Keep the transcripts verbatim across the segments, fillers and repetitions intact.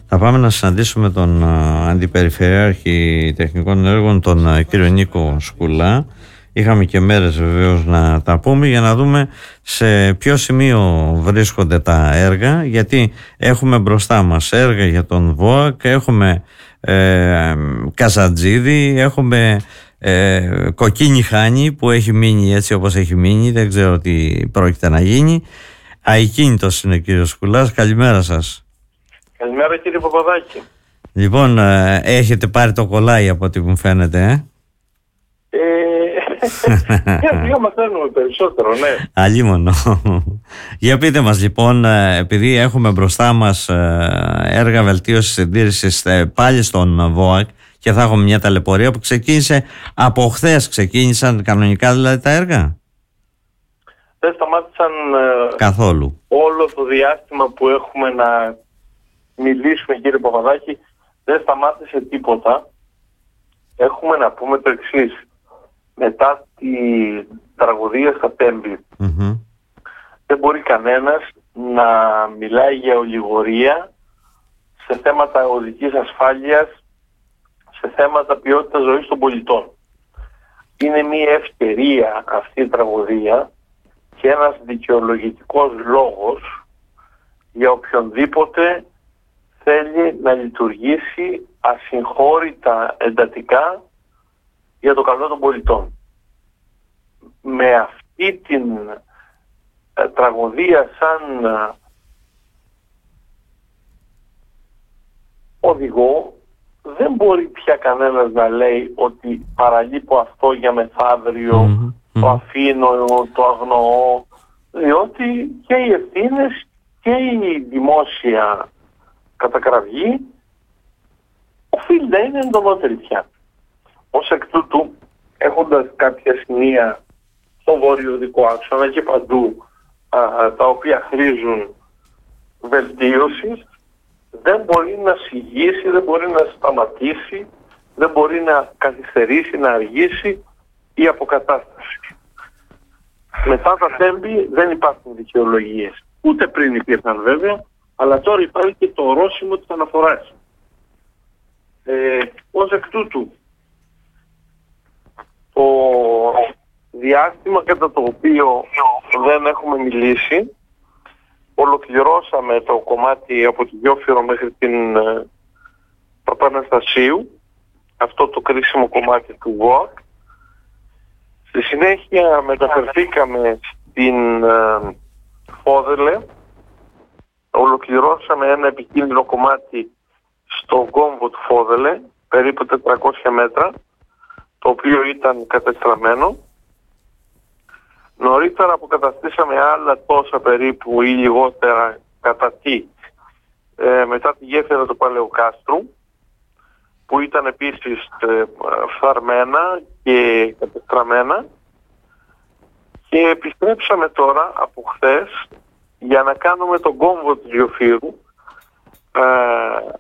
Θα πάμε να συναντήσουμε τον Αντιπεριφερειάρχη Τεχνικών Έργων, τον κύριο Νίκο Σκουλά. Είχαμε και μέρες βεβαίως να τα πούμε για να δούμε σε ποιο σημείο βρίσκονται τα έργα, γιατί έχουμε μπροστά μας έργα για τον ΒΟΑΚ, έχουμε ε, Καζαντζίδη, έχουμε ε, Κοκκίνη Χάνη που έχει μείνει έτσι όπως έχει μείνει, δεν ξέρω τι πρόκειται να γίνει. Αικίνητος είναι ο κύριος Σκουλάς. Καλημέρα σας. Καλημέρα κύριε Παπαδάκη. Λοιπόν, ε, έχετε πάρει το κολλάι από ό,τι μου φαίνεται, ε? Για δύο μαθαίνουμε περισσότερο, ναι. Αλίμονο. Για πείτε μας λοιπόν, επειδή έχουμε μπροστά μας έργα βελτίωσης συντήρησης πάλι στον ΒΟΑΚ και θα έχουμε μια ταλαιπωρία που ξεκίνησε από χθες, ξεκίνησαν κανονικά δηλαδή τα έργα? Δεν σταμάτησαν καθόλου. Όλο το διάστημα που έχουμε να μιλήσουμε κύριε Παπαδάκη, δεν σταμάτησε τίποτα. Έχουμε να πούμε το εξής. Μετά τη τραγωδία στα Τέμπη, mm-hmm. δεν μπορεί κανένας να μιλάει για ολιγορία σε θέματα οδικής ασφάλειας, σε θέματα ποιότητας ζωής των πολιτών. Είναι μια ευκαιρία αυτή η τραγωδία και ένας δικαιολογητικός λόγος για οποιονδήποτε θέλει να λειτουργήσει ασυγχώρητα εντατικά για το καλό των πολιτών. Με αυτή την ε, τραγωδία σαν ε, οδηγό δεν μπορεί πια κανένας να λέει ότι παραλείπω αυτό για μεθαύριο, mm-hmm. το αφήνω, το αγνοώ, διότι και οι ευθύνες και η δημόσια κατακραυγή οφείλει να είναι εντονότερη πια. Ως εκ τούτου, έχοντας κάποια σημεία στο βόρειο-δικό άξονα και παντού α, τα οποία χρήζουν βελτίωσης, δεν μπορεί να συγγύσει, δεν μπορεί να σταματήσει, δεν μπορεί να καθυστερήσει, να αργήσει η αποκατάσταση. Μετά τα Τέμπη δεν υπάρχουν δικαιολογίες. Ούτε πριν υπήρχαν βέβαια, αλλά τώρα υπάρχει και το ορόσημο της αναφοράς. Ε, ως εκ τούτου, το διάστημα κατά το οποίο δεν έχουμε μιλήσει, ολοκληρώσαμε το κομμάτι από τη Γιόφυρο μέχρι την ε, Παπαναστασίου, αυτό το κρίσιμο κομμάτι του ΒΟΑΚ. Στη συνέχεια μεταφερθήκαμε στην ε, Φόδελε, ολοκληρώσαμε ένα επικίνδυνο κομμάτι στον κόμβο του Φόδελε, περίπου τετρακόσια μέτρα, το οποίο ήταν κατεστραμμένο. Νωρίτερα αποκαταστήσαμε άλλα τόσα περίπου ή λιγότερα κατά τι ε, μετά τη γέφυρα του Παλαιοκάστρου, που ήταν επίσης ε, φθαρμένα και κατεστραμμένα, και επιστρέψαμε τώρα από χθες για να κάνουμε τον κόμβο του Γιοφύρου, ε,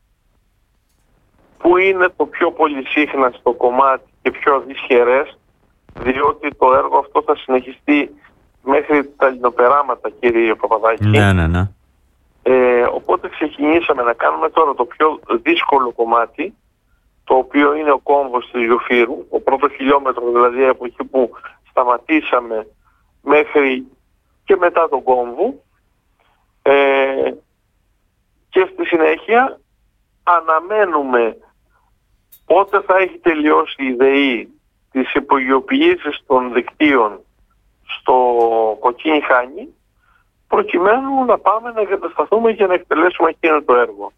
που είναι το πιο πολυσύχναστο κομμάτι και πιο δυσχερές, διότι το έργο αυτό θα συνεχιστεί μέχρι τα λινοπεράματα, κύριε Παπαδάκη. Ναι, ναι, ναι. Ε, οπότε ξεκινήσαμε να κάνουμε τώρα το πιο δύσκολο κομμάτι, το οποίο είναι ο κόμβος του Γιοφύρου, ο πρώτο χιλιόμετρο δηλαδή από εκεί που σταματήσαμε μέχρι και μετά τον κόμβο, ε, και στη συνέχεια αναμένουμε πότε θα έχει τελειώσει η ΔΕΗ της υπογειοποιήσεις των δικτύων στο Κοκκίνη Χάνη, προκειμένου να πάμε να εγκατασταθούμε και να εκτελέσουμε εκείνο το έργο.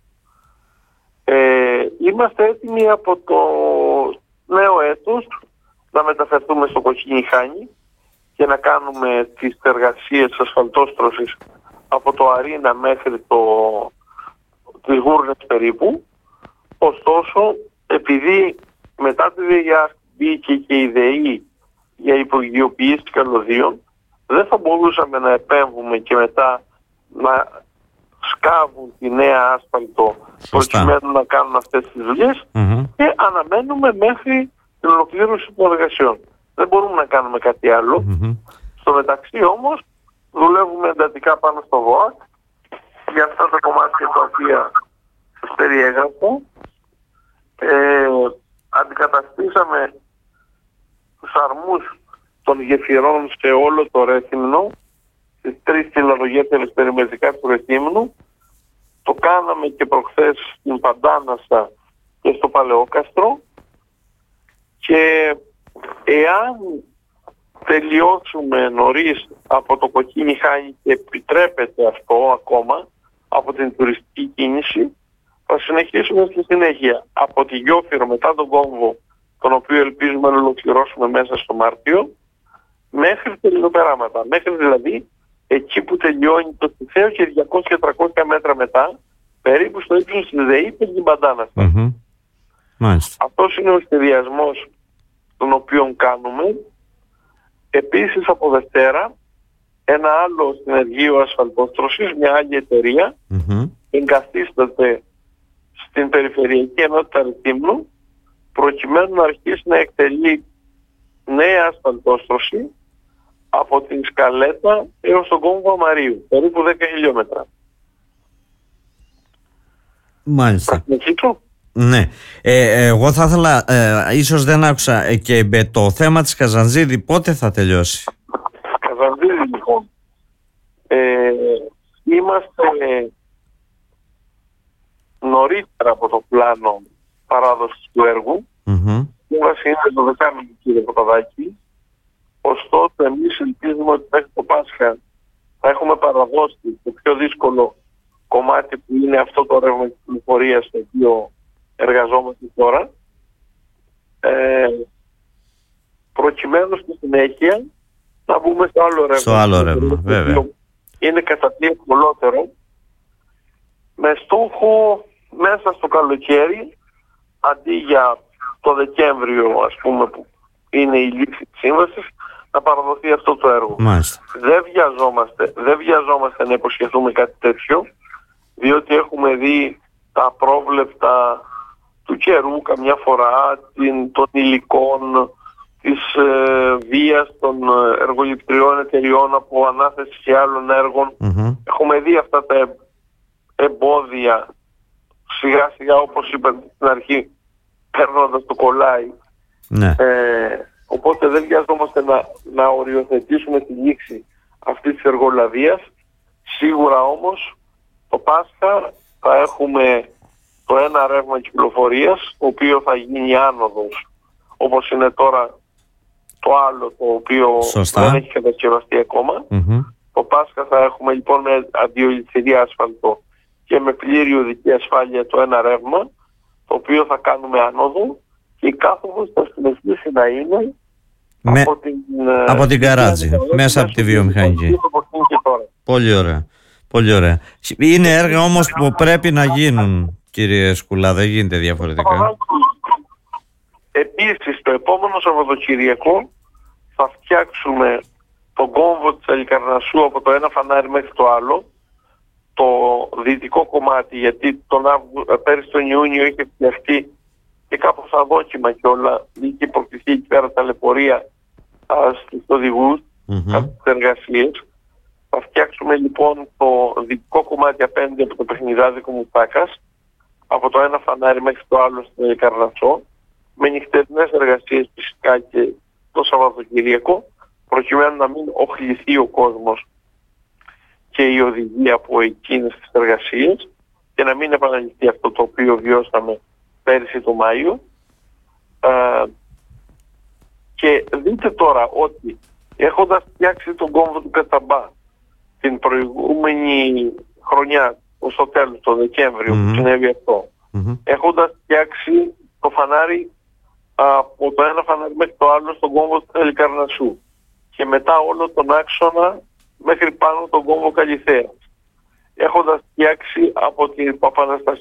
Ε, είμαστε έτοιμοι από το νέο έτος να μεταφερθούμε στο Κοκκίνη Χάνη και να κάνουμε τις εργασίες ασφαλτόστρωσης από το Αρίνα μέχρι το, τις Γούρνες περίπου. Ωστόσο, επειδή μετά τη ΔΕΙΑ μπήκε και η ΔΕΗ για υπογειοποιήσεις καλωδίων, δεν θα μπορούσαμε να επέμβουμε και μετά να σκάβουν τη νέα άσφαλτο προκειμένου να κάνουν αυτές τις δουλειές, mm-hmm. και αναμένουμε μέχρι την ολοκλήρωση των εργασιών. Δεν μπορούμε να κάνουμε κάτι άλλο. Mm-hmm. Στο μεταξύ όμως δουλεύουμε εντατικά πάνω στο ΒΟΑΚ για αυτά τα κομμάτια τα οποία σας περιέγραψα. Ε, αντικαταστήσαμε τους αρμούς των γεφυρών σε όλο το Ρέθυμνο, στις τρεις κιλαλογέτελες περιμετρικά του Ρεθύμνου. Το κάναμε και προχθές στην Παντάνασα και στο Παλαιόκαστρο, και εάν τελειώσουμε νωρίς από το Κοκκίνι Χάνη και επιτρέπεται αυτό ακόμα από την τουριστική κίνηση, θα συνεχίσουμε στη συνέχεια από τη Γιόφυρο μετά τον κόμβο, τον οποίο ελπίζουμε να ολοκληρώσουμε μέσα στο Μάρτιο, μέχρι τα Ελληνοπεράματα, μέχρι δηλαδή εκεί που τελειώνει το Τυθέο και διακόσια με τριακόσια μέτρα μετά, περίπου στο ύψος της ΔΕΗ και την Παντάνασα. Mm-hmm. Αυτός είναι ο σχεδιασμός τον οποίο κάνουμε. Επίσης από Δευτέρα ένα άλλο συνεργείο ασφαλτόστρωσης, μια άλλη εταιρεία, mm-hmm. εγκαθίσταται στην Περιφερειακή Ενότητα Ρεθύμνου, προκειμένου να αρχίσει να εκτελεί νέα ασφαλτόστρωση από την Σκαλέτα έως τον κόμβο Αμαρίου, περίπου δέκα χιλιόμετρα. Μάλιστα. Πρακτικό. Ναι. Ε, εγώ θα ήθελα, ε, ίσως δεν άκουσα, ε, και με το θέμα της Καζαντζίδη πότε θα τελειώσει? Καζαντζίδη λοιπόν. Ε, είμαστε νωρίτερα από το πλάνο παράδοσης του έργου. Mm-hmm. Η σύμβαση είναι το δεκάμινο, κύριε Παπαδάκη. Ωστόσο, εμείς ελπίζουμε ότι μέχρι το Πάσχα θα έχουμε παραδώσει το πιο δύσκολο κομμάτι, που είναι αυτό το ρεύμα κυκλοφορίας στο οποίο εργαζόμαστε τώρα, ε, προκειμένου στη συνέχεια να μπούμε στο άλλο ρεύμα. Στο άλλο ρεύμα, βέβαια. Είναι κατά τι ευκολότερο, με στόχο μέσα στο καλοκαίρι, αντί για το Δεκέμβριο, ας πούμε, που είναι η λήξη της σύμβασης, να παραδοθεί αυτό το έργο. Μάλιστα. Δεν βιαζόμαστε, δεν βιαζόμαστε να υποσχεθούμε κάτι τέτοιο, διότι έχουμε δει τα απρόβλεπτα του καιρού καμιά φορά, την, των υλικών, της ε, βίας των εργοληπτριών εταιριών από ανάθεση και άλλων έργων. Mm-hmm. Έχουμε δει αυτά τα εμπόδια σιγά σιγά, όπως είπα στην αρχή, παίρνοντας το κολλάι. Ναι. Ε, οπότε δεν βιαζόμαστε να, να οριοθετήσουμε τη λήξη αυτής της εργολαβίας. Σίγουρα όμως το Πάσχα θα έχουμε το ένα ρεύμα κυκλοφορίας, το οποίο θα γίνει άνοδος, όπως είναι τώρα το άλλο, το οποίο Σωστά. δεν έχει κατασκευαστεί ακόμα. Mm-hmm. Το Πάσχα θα έχουμε λοιπόν με αντιολιθυρή άσφαλτο και με πλήρη οδική ασφάλεια το ένα ρεύμα, το οποίο θα κάνουμε άνοδο, και η κάθοδος θα συνεχίσει να είναι με... από την, από την Καράτζη, μέσα από τη βιομηχανική. Πολύ ωραία. Πολύ ωραία. Είναι έργα όμως που πρέπει να γίνουν, κύριε Σκουλά, δεν γίνεται διαφορετικά. Επίσης, το επόμενο Σαββατοκυριακό θα φτιάξουμε τον κόμβο της Αλικαρνασσού από το ένα φανάρι μέχρι το άλλο, το δυτικό κομμάτι, γιατί τον Αύγου... πέρυσι τον Ιούνιο είχε φτιαχτεί και κάπως αδόκιμα κιόλα, είχε υποκτηθεί εκεί πέρα ταλαιπωρία στους οδηγούς, mm-hmm. από τις εργασίες. Θα φτιάξουμε λοιπόν το δυτικό κομμάτι απέναντι από το παιχνιδάδικο Μουστάκας, από το ένα φανάρι μέχρι το άλλο στην Καρνασσό, με νυχτερινές εργασίες φυσικά και το Σαββατοκυριακό, προκειμένου να μην οχληθεί ο κόσμος και η οδηγία από εκείνες τις εργασίες και να μην επαναληφθεί αυτό το οποίο βιώσαμε πέρυσι το Μάιο. Ε, και δείτε τώρα ότι έχοντας φτιάξει τον κόμβο του Καταμπά την προηγούμενη χρονιά, ως το τέλος, το Δεκέμβριο, mm-hmm. που συνέβη αυτό, mm-hmm. έχοντας φτιάξει το φανάρι από το ένα φανάρι μέχρι το άλλο στον κόμβο του Αλικαρνασσού και μετά όλο τον άξονα μέχρι πάνω τον κόμβο Καλιθέας, έχοντας φτιάξει από την Παπαναστασία